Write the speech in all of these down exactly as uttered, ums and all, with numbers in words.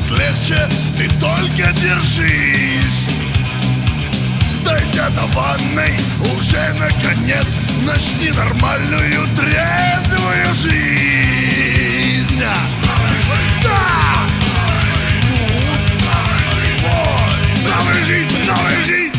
станет легче, ты только держись. Дойдя до ванной, уже наконец начни нормальную трезвую жизнь. Да! Вот! Новая жизнь, новая жизнь!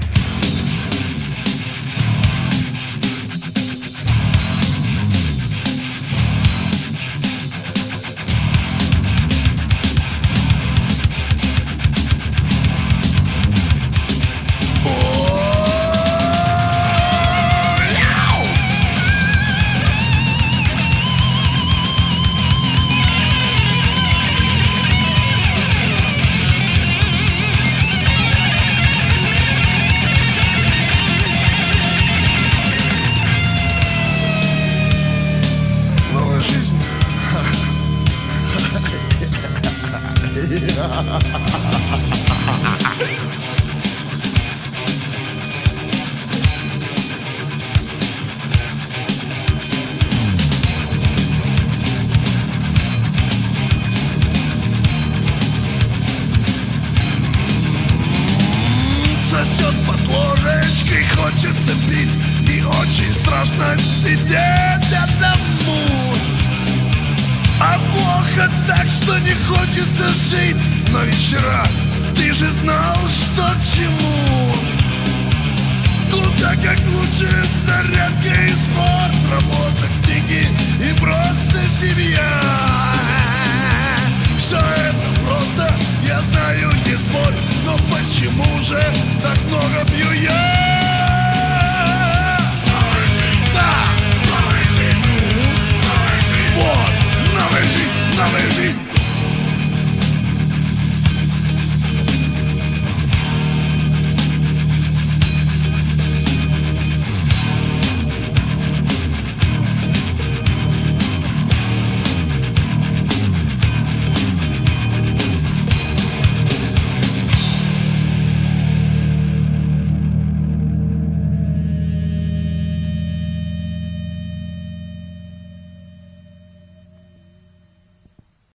Сосет под ложечкой, хочется пить, и очень страшно сидеть одному. А плохо так, что не хочется жить. Но вечера, ты же знал, что к чему. Куда как лучше зарядка и спорт, работа, книги и просто семья. Все это просто, я знаю, не спорь. Но почему же